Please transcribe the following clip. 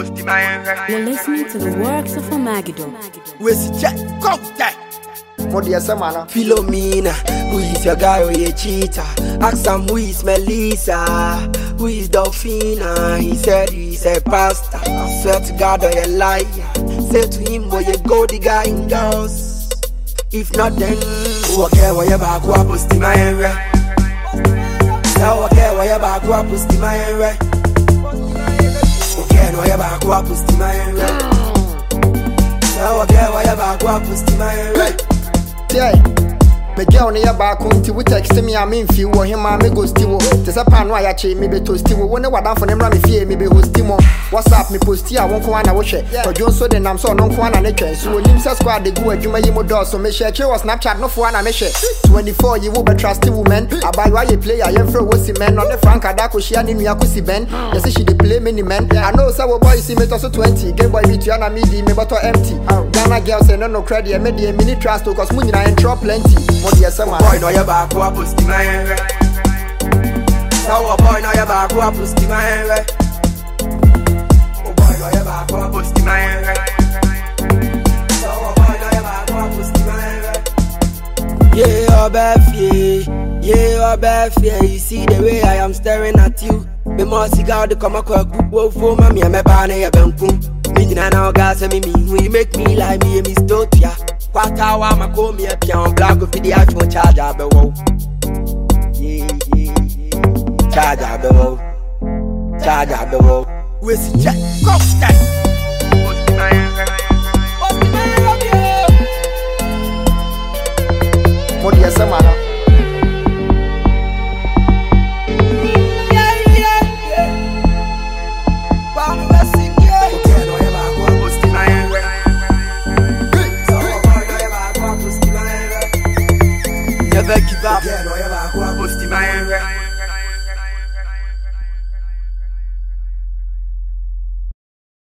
You're listening to the works of Omagado. Where's the check? Go there. What do you say, man? Philomena, who is your guy or your cheater? Ask him who is Melissa, who is Dolphina. He said he's a pastor. I swear to God, you're a liar. Say to him, where you go, the guy in girls. If not, then who care where you back up, post my area. Now, okay, where you back up, post my area. Okay, where you back up, post my area. Now, okay, where you back up, post my area. Yeah, me girl near back home to text me. I mean, few or him, I may go still. There's a pan why I chain me to still. When I was down for them, me fear me be hostimo. What's up, me post here, I won't go on a watch it. For John so then I'm so non one and nature. So when himself squad, they go at you, my door, so me share was Snapchat, no for one, I measure 24. You will be trusty woman. I buy why you play. I am for what's man on the Frank Adako, she and in Yakusi Ben. Yes, she they play many men. I know some boys see me also 20. Game boy, beat you and me, me but empty. Ghana girls say no credit, I made the mini trust because money I entrap plenty. What do you say, man? Boy, no, you're back, what pussy my area. So, boy, no, you're back, what pussy my area. Oh, boy, no, you're back, what pussy my area. So, boy, no, you're back, what pussy my area. Yeah, oh, Beffy, yeah, oh, Beffy. You see the way I am staring at you. Me must see how the come across good work for me. I'm a banner, you're bankum. Me, now, guys, me, you make me like me, Miss Totia. Kwaka wa makomi e pian black of the actual charger be wo. Yeah. Charger be wo. Charger be wo. We see check. Go check. What's my love you? What do you say, man? Never give up. Yeah, no, you're back, what was the man?